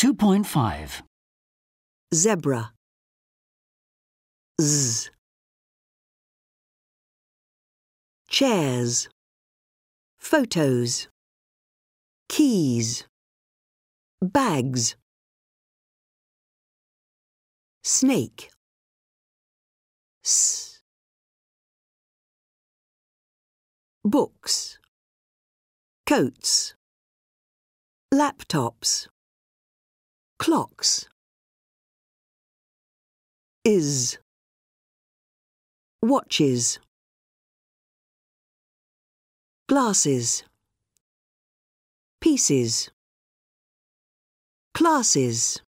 2.5. Zebra. Z. Chairs. Photos. Keys. Bags. Snake. S. Books. Coats. Laptops. Clocks. Is. Watches. Glasses. Pieces. Classes.